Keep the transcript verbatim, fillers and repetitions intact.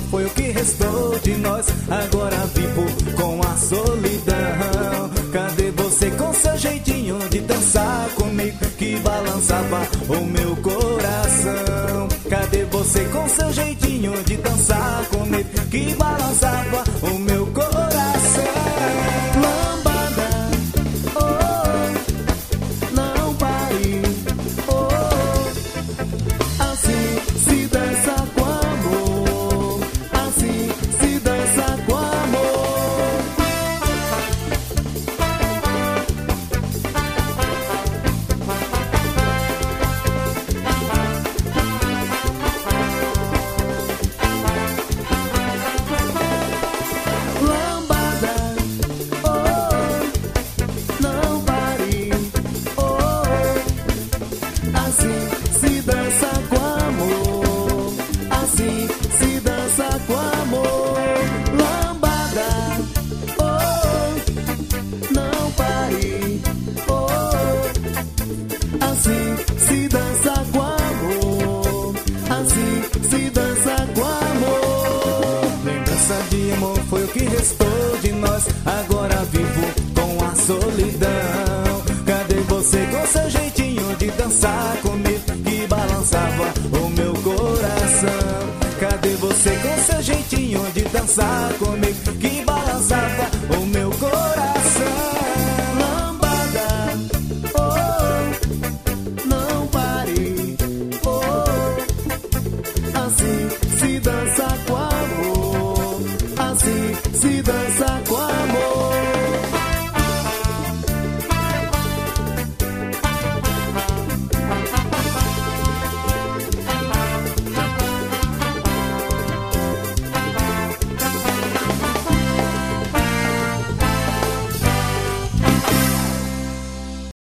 foi o que restou de nós. Agora vivo com a solidão. Cadê você com seu jeitinho de dançar comigo, que balançava o meu coração? Cadê você com seu jeitinho de dançar comigo, que balançava o meu coração? Lambada, oh, não pare, oh, assim se dança com amor, assim se dança com amor. Lambada, oh, não pare, oh, assim se dança com amor, assim se dança com amor. Lambada, oh, não pare, oh, assim se dança com amor, assim se dança com amor. Lembrança de amor foi o que restou de nós. Agora vivo com a solidão. Cadê você com seu jeitinho de dançar comigo, que balançava o meu coração? Cadê você com seu jeitinho de dançar comigo,